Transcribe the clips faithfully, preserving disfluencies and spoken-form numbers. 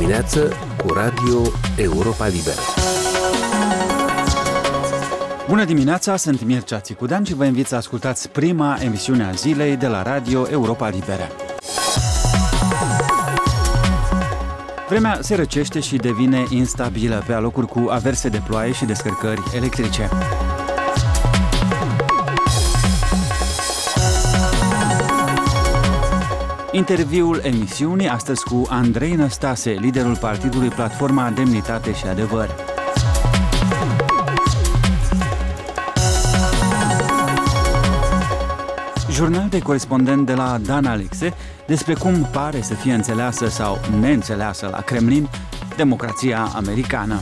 dimineață cu Radio Europa Liberă. Bună dimineața, sunt Mircea Țicudean și vă invit să ascultați prima emisiune a zilei de la Radio Europa Liberă. Vremea se răcește și devine instabilă pe alocuri cu averse de ploaie și descărcări electrice. Interviul emisiunii astăzi cu Andrei Năstase, liderul partidului Platforma Demnitate și Adevăr. Jurnal de corespondent de la Dan Alexe despre cum pare să fie înțeleasă sau neînțeleasă la Kremlin democrația americană.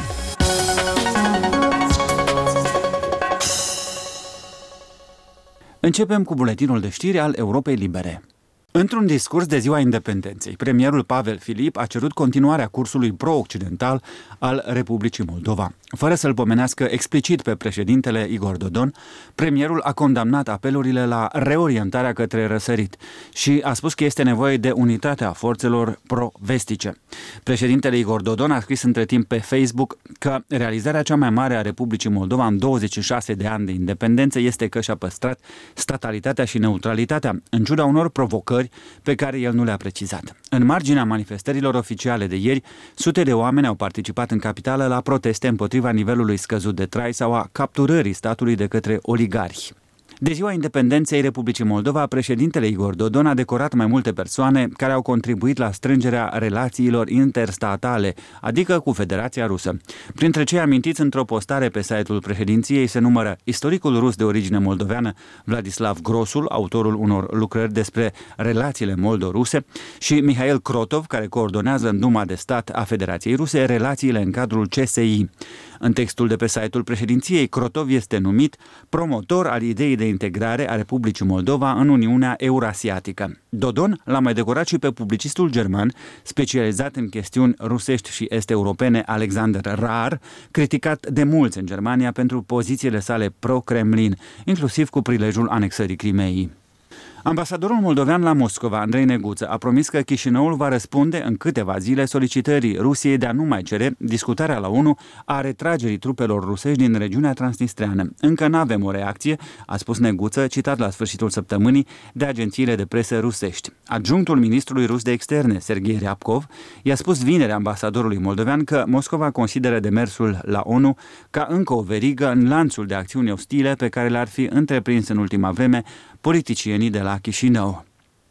Începem cu buletinul de știri al Europei Libere. Într-un discurs de ziua independenței, premierul Pavel Filip a cerut continuarea cursului pro-occidental al Republicii Moldova. Fără să-l pomenească explicit pe președintele Igor Dodon, premierul a condamnat apelurile la reorientarea către răsărit și a spus că este nevoie de unitatea forțelor pro-vestice. Președintele Igor Dodon a scris între timp pe Facebook că realizarea cea mai mare a Republicii Moldova în douăzeci și șase de ani de independență este că și-a păstrat statalitatea și neutralitatea, în ciuda unor provocări pe care el nu le-a precizat. În marginea manifestărilor oficiale de ieri, sute de oameni au participat în capitală la proteste împotriva nivelului scăzut de trai sau a capturării statului de către oligarhi. De ziua independenței Republicii Moldova, președintele Igor Dodon a decorat mai multe persoane care au contribuit la strângerea relațiilor interstatale, adică cu Federația Rusă. Printre cei amintiți într-o postare pe site-ul președinției se numără istoricul rus de origine moldoveană Vladislav Grosul, autorul unor lucrări despre relațiile moldo-ruse, și Mihail Krotov, care coordonează în Duma de Stat a Federației Ruse relațiile în cadrul C S I. În textul de pe site-ul președinției, Krotov este numit promotor al ideii de integrare a Republicii Moldova în Uniunea Eurasiatică. Dodon l-a mai decorat și pe publicistul german, specializat în chestiuni rusești și est-europene, Alexander Rar, criticat de mulți în Germania pentru pozițiile sale pro-Kremlin, inclusiv cu prilejul anexării Crimeei. Ambasadorul moldovean la Moscova, Andrei Neguță, a promis că Chișinăul va răspunde în câteva zile solicitării Rusiei de a nu mai cere discutarea la ONU a retragerii trupelor rusești din regiunea transnistreană. Încă n-avem o reacție, a spus Neguță, citat la sfârșitul săptămânii de agențiile de presă rusești. Adjunctul ministrului rus de externe, Sergei Ryabkov, i-a spus vineri ambasadorului moldovean că Moscova consideră demersul la ONU ca încă o verigă în lanțul de acțiuni ostile pe care le-ar fi întreprins în ultima vreme politicienii de la Chișinău.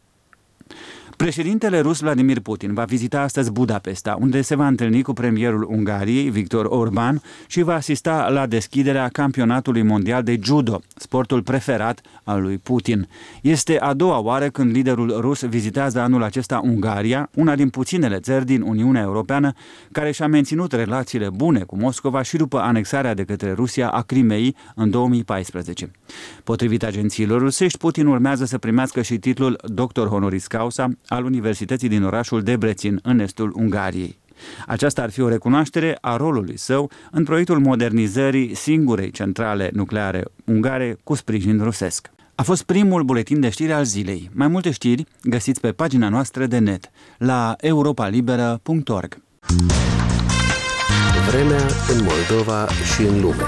Președintele rus Vladimir Putin va vizita astăzi Budapesta, unde se va întâlni cu premierul Ungariei, Viktor Orban, și va asista la deschiderea campionatului mondial de judo, sportul preferat al lui Putin. Este a doua oară când liderul rus vizitează anul acesta Ungaria, una din puținele țări din Uniunea Europeană care și-a menținut relațiile bune cu Moscova și după anexarea de către Rusia a Crimeei în două mii paisprezece. Potrivit agențiilor rusești, Putin urmează să primească și titlul doctor honoris causa al Universității din orașul Debrecen, în estul Ungariei. Aceasta ar fi o recunoaștere a rolului său în proiectul modernizării singurei centrale nucleare ungare cu sprijin rusesc. A fost primul buletin de știri al zilei. Mai multe știri găsiți pe pagina noastră de net la europa liberă punct org. Vremea în Moldova și în lume.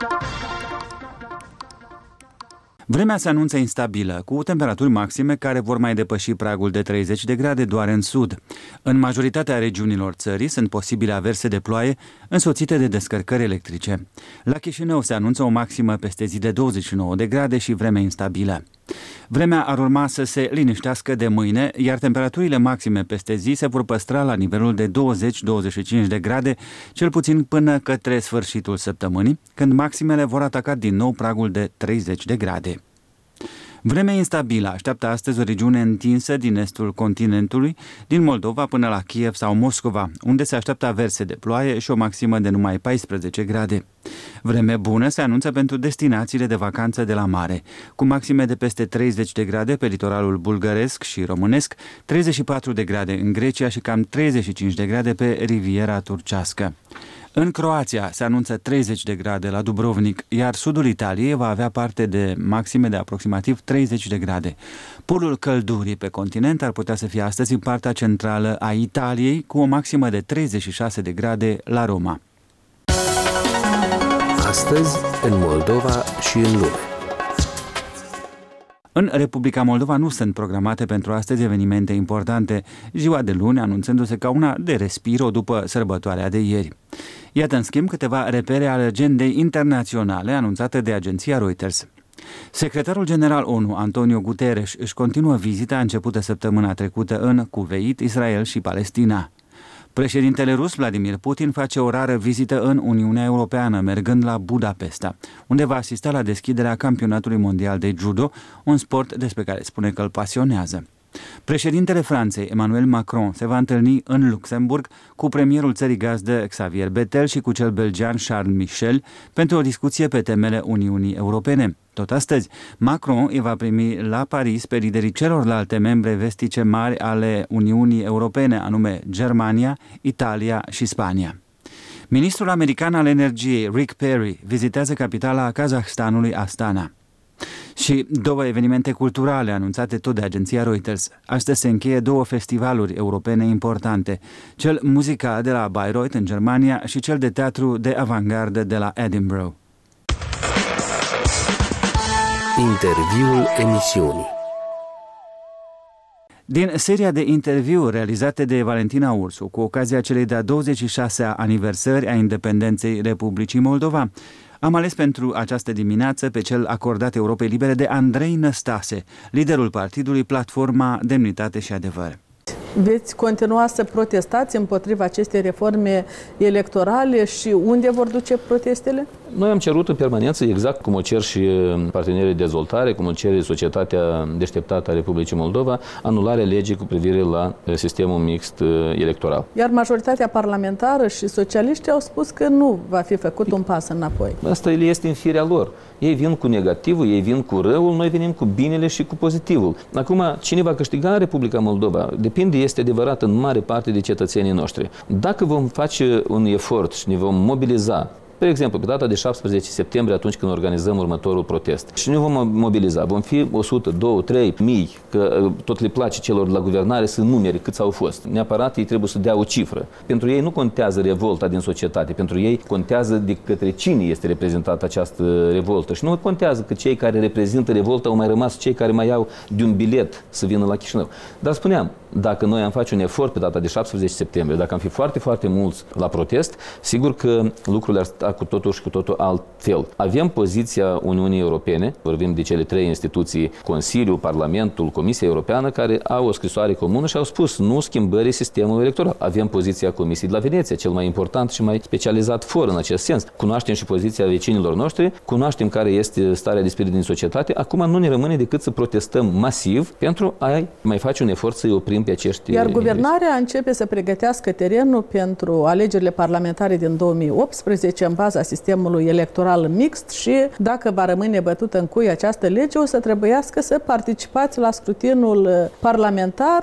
Vremea se anunță instabilă, cu temperaturi maxime care vor mai depăși pragul de treizeci de grade doar în sud. În majoritatea regiunilor țării sunt posibile averse de ploaie însoțite de descărcări electrice. La Chișinău se anunță o maximă peste zi de douăzeci și nouă de grade și vreme instabilă. Vremea ar urma să se liniștească de mâine, iar temperaturile maxime peste zi se vor păstra la nivelul de douăzeci - douăzeci și cinci de grade, cel puțin până către sfârșitul săptămânii, când maximele vor ataca din nou pragul de treizeci de grade. Vremea instabilă așteaptă astăzi o regiune întinsă din estul continentului, din Moldova până la Kiev sau Moscova, unde se așteaptă averse de ploaie și o maximă de numai paisprezece grade. Vreme bună se anunță pentru destinațiile de vacanță de la mare, cu maxime de peste treizeci de grade pe litoralul bulgăresc și românesc, treizeci și patru de grade în Grecia și cam treizeci și cinci de grade pe riviera turcească. În Croația se anunță treizeci de grade la Dubrovnik, iar sudul Italiei va avea parte de maxime de aproximativ treizeci de grade. Polul căldurii pe continent ar putea să fie astăzi în partea centrală a Italiei, cu o maximă de treizeci și șase de grade la Roma. Astăzi, în Moldova și în lume. În Republica Moldova nu sunt programate pentru astăzi evenimente importante, ziua de luni anunțându-se ca una de respiro după sărbătoarea de ieri. Iată, în schimb, câteva repere ale agendei internaționale anunțate de agenția Reuters. Secretarul general ONU, Antonio Guterres, își continuă vizita începută săptămâna trecută în Kuveit, Israel și Palestina. Președintele rus Vladimir Putin face o rară vizită în Uniunea Europeană, mergând la Budapesta, unde va asista la deschiderea campionatului mondial de judo, un sport despre care spune că îl pasionează. Președintele Franței, Emmanuel Macron, se va întâlni în Luxemburg cu premierul țării gazdă Xavier Bettel și cu cel belgian Charles Michel pentru o discuție pe temele Uniunii Europene. Tot astăzi, Macron îi va primi la Paris pe liderii celorlalte membre vestice mari ale Uniunii Europene, anume Germania, Italia și Spania. Ministrul american al energiei, Rick Perry, vizitează capitala Kazahstanului, Astana. Și două evenimente culturale anunțate tot de agenția Reuters. Astăzi se încheie două festivaluri europene importante, cel muzical de la Bayreuth în Germania și cel de teatru de avantgardă de la Edinburgh. Interviul emisiunii. Din seria de interviuri realizate de Valentina Ursu cu ocazia celei de-a douăzeci și șasea aniversări a independenței Republicii Moldova, am ales pentru această dimineață pe cel acordat Europei Libere de Andrei Năstase, liderul partidului Platforma Demnitate și Adevăr. Veți continua să protestați împotriva acestei reforme electorale și unde vor duce protestele? Noi am cerut în permanență, exact cum o cer și partenerii de dezvoltare, cum o cere societatea deșteptată a Republicii Moldova, anularea legii cu privire la sistemul mixt electoral. Iar majoritatea parlamentară și socialiștii au spus că nu va fi făcut un pas înapoi. Asta este în firea lor. Ei vin cu negativul, ei vin cu răul, noi venim cu binele și cu pozitivul. Acum, cine va câștiga în Republica Moldova? Depinde, este adevărat, în mare parte de cetățenii noștri. Dacă vom face un efort și ne vom mobiliza, de exemplu, pe data de șaptesprezece septembrie, atunci când organizăm următorul protest. Și ne vom mobiliza. Vom fi o sută, două, trei mii, că tot le place celor de la guvernare să numere câți au fost. Neapărat ei trebuie să dea o cifră. Pentru ei nu contează revolta din societate. Pentru ei contează de către cine este reprezentată această revoltă. Și nu contează că cei care reprezintă revolta au mai rămas cei care mai au de un bilet să vină la Chișinău. Dar spuneam, dacă noi am face un efort pe data de șaptesprezece septembrie, dacă am fi foarte, foarte mulți la protest, sigur că lucrurile ar sta cu totul și cu totul altfel. Avem poziția Uniunii Europene, vorbim de cele trei instituții, Consiliul, Parlamentul, Comisia Europeană, care au o scrisoare comună și au spus nu schimbării sistemului electoral. Avem poziția Comisiei de la Veneția, cel mai important și mai specializat for în acest sens. Cunoaștem și poziția vecinilor noștri, cunoaștem care este starea de spirit din societate. Acum nu ne rămâne decât să protestăm masiv pentru a mai face un efort să-i oprim pe acești... Iar guvernarea începe să pregătească terenul pentru alegerile parlamentare din două mii optsprezece în baza sistemului electoral mixt și dacă va rămâne bătută în cui această lege, o să trebuiască să participați la scrutinul parlamentar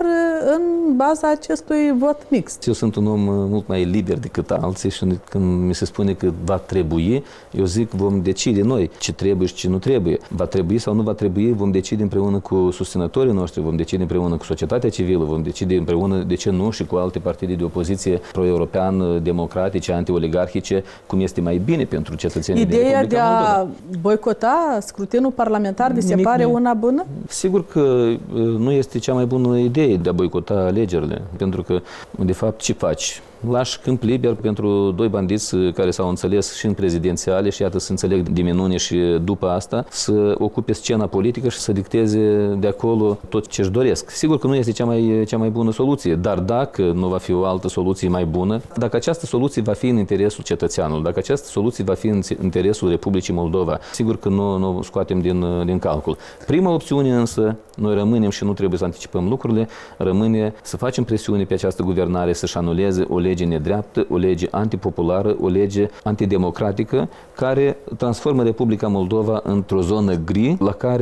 în baza acestui vot mixt. Eu sunt un om mult mai liber decât alții și când mi se spune că va trebui, eu zic vom decide noi ce trebuie și ce nu trebuie. Va trebui sau nu va trebui, vom decide împreună cu susținătorii noștri, vom decide împreună cu societatea civilă, vom decide împreună, de ce nu, și cu alte partide de opoziție pro-european, democratice, anti-oligarhice, cum este mai bine pentru cetățenii din Republica Moldova. Ideea de a boicota scrutinul parlamentar vi se pare una bună? Sigur că nu este cea mai bună idee de a boicota alegerile, pentru că, de fapt, ce faci? Lași câmp liber pentru doi bandiți care s-au înțeles și în prezidențiale și iată se înțeleg de minune și după asta să ocupe scena politică și să dicteze de acolo tot ce își doresc. Sigur că nu este cea mai, cea mai bună soluție, dar dacă nu va fi o altă soluție mai bună, dacă această soluție va fi în interesul cetățeanului, dacă această soluție va fi în interesul Republicii Moldova, sigur că nu, nu scoatem din, din calcul. Prima opțiune însă, noi rămânem și nu trebuie să anticipăm lucrurile, rămâne să facem presiune pe această guvernare să-și anuleze o lege nedreaptă, o lege antipopulară, o lege antidemocratică, care transformă Republica Moldova într-o zonă gri, la care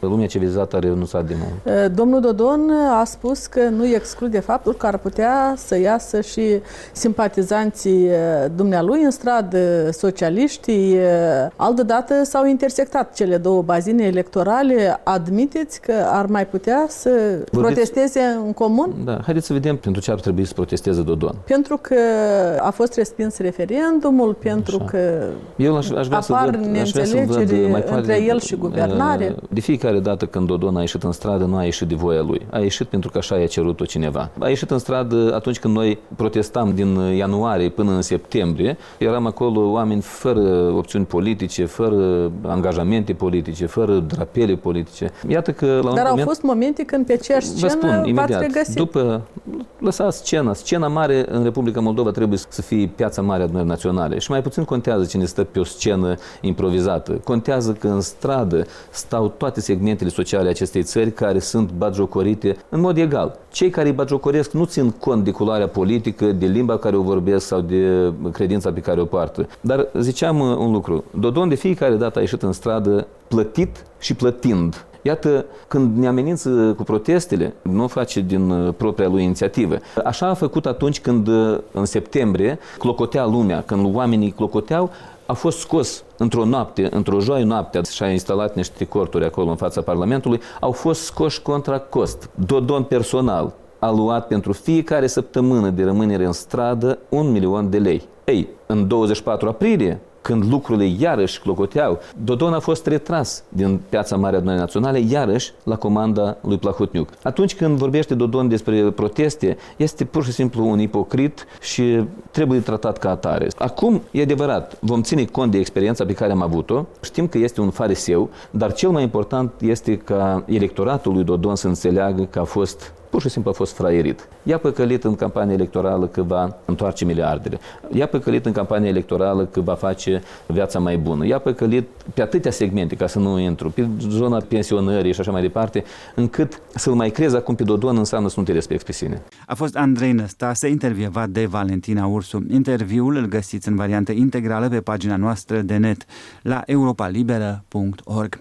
lumea civilizată a renunțat de mult. Domnul Dodon a spus că nu exclude faptul că ar putea să iasă și simpatizanții dumnealui în stradă, socialiștii. Altădată s-au intersectat cele două bazine electorale. Admiteți că ar mai putea să Vorbiți... protesteze în comun? Da, haideți să vedem pentru ce ar trebui să protesteze Dodon. Pentru că a fost respins referendumul, pentru Așa. că Eu aș, aș vrea apar să văd, neînțelegeri mai între el și guvernare. De fiecare dată când Dodon a ieșit în stradă, nu a ieșit de voia lui. A ieșit pentru că așa i-a cerut-o cineva. A ieșit în stradă atunci când noi protestam din ianuarie până în septembrie. Eram acolo oameni fără opțiuni politice, fără angajamente politice, fără drapele politice. Iată că la un Dar moment, au fost momente când pe aceeași scenă spun, v-ați regăsit. După, lăsați scena. Scena mare în Republica Moldova trebuie să fie piața mare a adunării naționale. Și mai puțin contează cine stă pe o scenă improvizată. Contează că în stradă stau toate segmentele sociale acestei țări care sunt batjocorite în mod egal. Cei care îi batjocoresc nu țin cont de culoarea politică, de limba care o vorbesc sau de credința pe care o poartă. Dar ziceam un lucru. Dodon de fiecare dată a ieșit în stradă plătit și plătind. Iată, când ne amenință cu protestele, nu o face din propria lui inițiativă. Așa a făcut atunci când, în septembrie, clocotea lumea, când oamenii clocoteau, a fost scos într-o noapte, într-o joie noapte, și-a instalat niște corturi acolo în fața Parlamentului, au fost scoși contra cost. Dodon personal a luat pentru fiecare săptămână de rămânere în stradă un milion de lei. Ei, în douăzeci și patru aprilie, când lucrurile iarăși clocoteau, Dodon a fost retras din piața mare a adunării naționale, iarăși la comanda lui Plahotniuc. Atunci când vorbește Dodon despre proteste, este pur și simplu un ipocrit și trebuie tratat ca atare. Acum, e adevărat, vom ține cont de experiența pe care am avut-o, știm că este un fariseu, dar cel mai important este ca electoratul lui Dodon să înțeleagă că a fost pur și simplu a fost fraierit. I-a păcălit în campania electorală că va întoarce miliardele. I-a păcălit în campania electorală că va face viața mai bună. I-a păcălit pe atâtea segmente, ca să nu intru, pe zona pensionării și așa mai departe, încât să-l mai crezi acum pe Dodon înseamnă să nu te respecti pe sine. A fost Andrei Năstase, intervievat de Valentina Ursu. Interviul îl găsiți în variantă integrală pe pagina noastră de net la europa liberă punct org.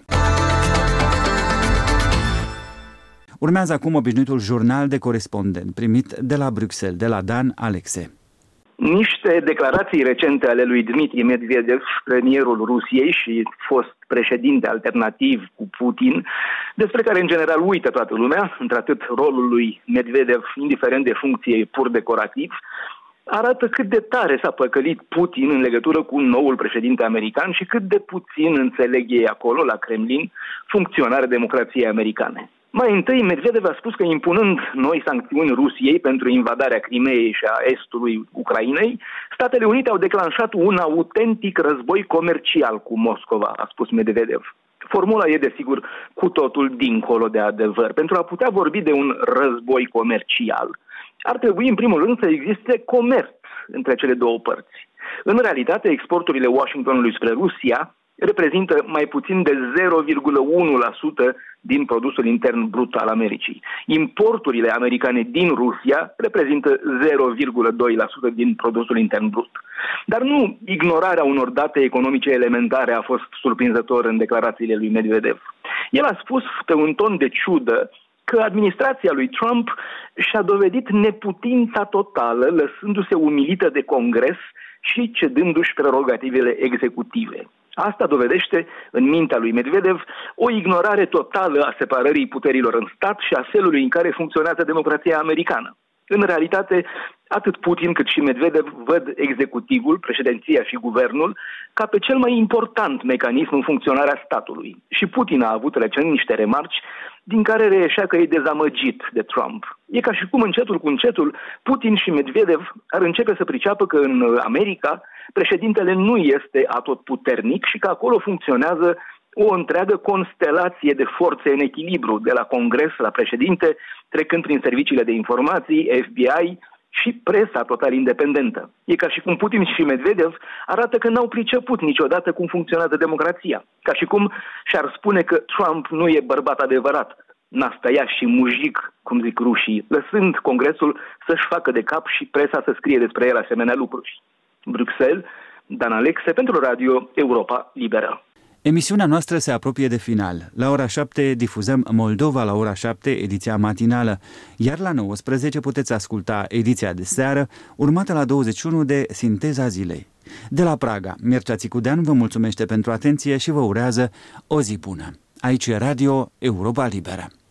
Urmează acum obișnuitul jurnal de corespondent primit de la Bruxelles, de la Dan Alexe. Niște declarații recente ale lui Dmitri Medvedev, premierul Rusiei și fost președinte alternativ cu Putin, despre care în general uită toată lumea, într-atât rolul lui Medvedev, indiferent de funcție pur decorativ, arată cât de tare s-a păcălit Putin în legătură cu noul președinte american și cât de puțin înțeleg ei acolo, la Kremlin, funcționarea democrației americane. Mai întâi, Medvedev a spus că impunând noi sancțiuni Rusiei pentru invadarea Crimeei și a estului Ucrainei, Statele Unite au declanșat un autentic război comercial cu Moscova, a spus Medvedev. Formula e, desigur, cu totul dincolo de adevăr. Pentru a putea vorbi de un război comercial, ar trebui, în primul rând, să existe comerț între cele două părți. În realitate, exporturile Washingtonului spre Rusia reprezintă mai puțin de zero virgulă unu la sută din produsul intern brut al Americii. Importurile americane din Rusia reprezintă zero virgulă doi la sută din produsul intern brut. Dar nu ignorarea unor date economice elementare a fost surprinzător în declarațiile lui Medvedev. El a spus pe un ton de ciudă că administrația lui Trump și-a dovedit neputința totală, lăsându-se umilită de Congres și cedându-și prerogativele executive. Asta dovedește, în mintea lui Medvedev, o ignorare totală a separării puterilor în stat și a felului în care funcționează democrația americană. În realitate, atât Putin cât și Medvedev văd executivul, președinția și guvernul ca pe cel mai important mecanism în funcționarea statului. Și Putin a avut recent niște remarci din care reieșea că e dezamăgit de Trump. E ca și cum încetul cu încetul Putin și Medvedev ar începe să priceapă că în America președintele nu este atotputernic și că acolo funcționează o întreagă constelație de forțe în echilibru, de la Congres la președinte, trecând prin serviciile de informații, F B I și presa total independentă. E ca și cum Putin și Medvedev arată că n-au priceput niciodată cum funcționează democrația. Ca și cum și-ar spune că Trump nu e bărbat adevărat, nastăiaș și mujic, cum zic rușii, lăsând Congresul să-și facă de cap și presa să scrie despre el asemenea lucruri. Bruxelles, Dan Alexe, pentru Radio Europa Liberă. Emisiunea noastră se apropie de final. La ora șapte difuzăm Moldova la ora șapte, ediția matinală, iar la nouăsprezece puteți asculta ediția de seară, urmată la douăzeci și unu de Sinteza zilei. De la Praga, Mircea Țicudean vă mulțumește pentru atenție și vă urează o zi bună. Aici e Radio Europa Liberă.